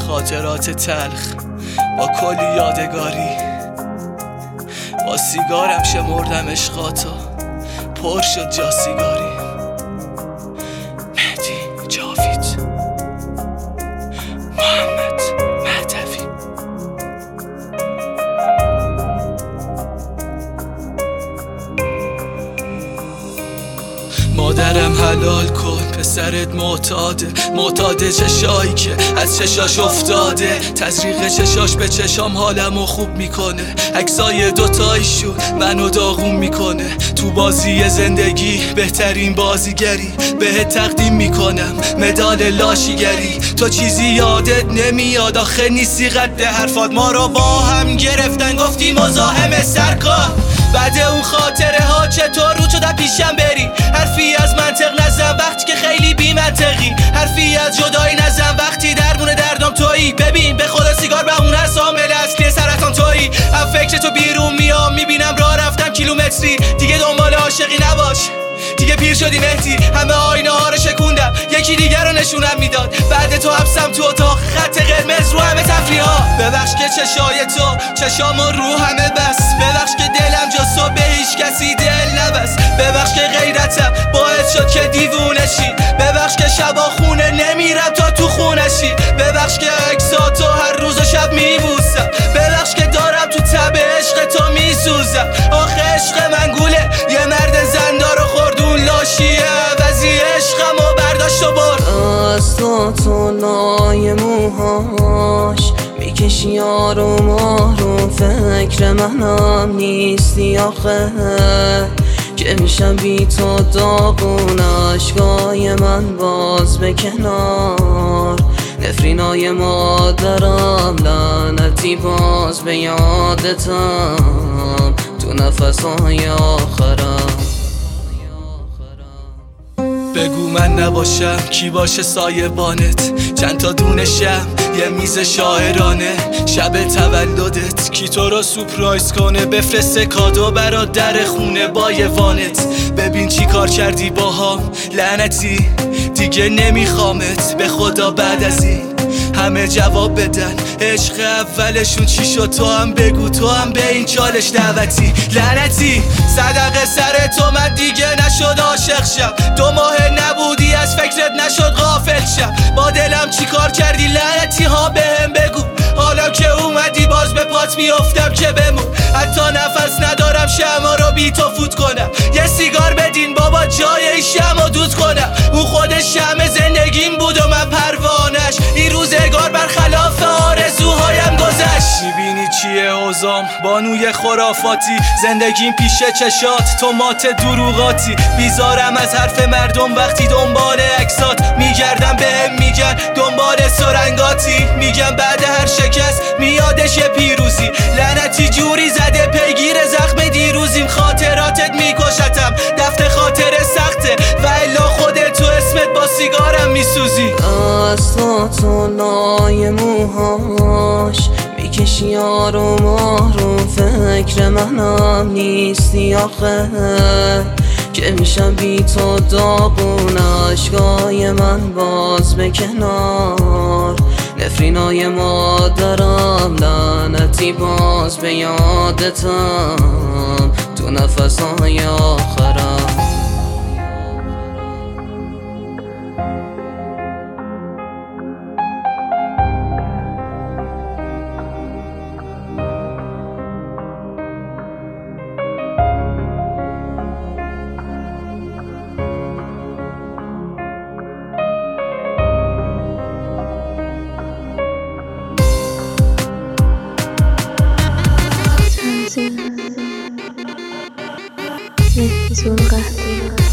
خاطرات تلخ با کلی یادگاری، با سیگارم شمردم عشقاتو، پر شد جا سیگاری. مهدی جاوید، محمد مهدوی. مادرم حلال کن، پسرت معتاده چشایی که از چشاش افتاده. تزریق چشاش به چشام حالمو خوب میکنه، عکسای دوتایشون منو داغون میکنه. تو بازی زندگی بهترین بازیگری بهت تقدیم میکنم، مدال لاشیگری. تو چیزی یادت نمیاد، آخه نیستی قد حرفات. ما رو با هم گرفتن گفتی مزاحم سرکار. بعد اون خاطره ها چطور رو شده پیشم بری؟ حرفی از منطق نزن وقتی که خیلی بی منطقی، حرفی از جدایی نزن وقتی درمون دردم تویی. ببین به خدا سیگار بهونه است، عامل اصلی سرطان تویی. از فکر تو بیرون میام، میبینم راه رفتم کیلومتری. دیگه دنبال عاشقی نباش، دیگه پیر شدی مهدی. همه آینه ها رو شکوندم، یکی دیگر رو نشونم میداد. بعد تو حبسم تو اتاق، خط قرمز رو همه تفریحا. ببخش که چشای تو چشامو رو همه بس، ببخش که دلم جز تو به هیچ کسی دل نبست. ببخش که غیرتم باعث شد که دیوونشی، ببخش که شبا خونه نمیرم تا تو خونشی. ببخش که عکساتو هر روز و شب میبوسم، ببخش که دارم تو تب عشق تو میسوزم. آخه عشق من گوله، یه مرد زندار و خوردون لاشیه. عوضی عشقمو برداشت و برد. از تو لای موهاش میکشی آروم آروم، فکر منم نیستی آخه که میشم بی تو داغون. عشقای من باز به کنار، نفرینای مادرم لعنتی باز به یادتم تو نفسهای آخرم. بگو من نباشم کی باشه سایبانت، چند تا دونشم یه میز شاعرانه. شب تولدت کی تو رو سورپرایز کنه، بفرسته کادو برات در خونه با یه وانت. ببین چی کار کردی باهام لعنتی، دیگه نمیخوامت به خدا. بعد از این همه جواب بدن، عشق اولشون چی شد؟ تو هم بگو، تو هم به این چالش دعوتی. لعنتی صدقه سر تو من دیگه نشد عاشق شم. 2 ماه نبودی از فکرت نشد غافل شم. با دلم چی کار کردی لعنتی ها بهم بگو. حالا که اومدی باز به پات میافتم که بمون. حتی نفس ندارم شمع رو بی تو فوت کنم. یه سیگار بدین بابا جای این شمع دود کنم. اون خودش شمع زندگیم بود و من پروانش. این روزگار برخلاف آرزوهایم گذشت. میبینی چیه اوزام بانوی خرافاتی، زندگیم پیش چشات تومات دروغاتی. بیزارم از حرف مردم وقتی دنبال عکسات میگردم، بهم میگن دنبال سرنگاتی. میگم بعد هر شکست میادش پیروزی. لعنتی جوری زده پیگیر زخم دیروزیم. خاطراتت میکشتم، دفت خاطر سخته و الا خودت تو اسمت با سیگارم میسوزی. از تو لای موهاش میکشی آروم آروم، فکر منم نیستی آخه که میشم بی تو داغون. عشقای من باز به کنار، نفرینای مادرم لعنتی باز به یادتم تو نفسهای آخرم. مهدی قهوه‌ای.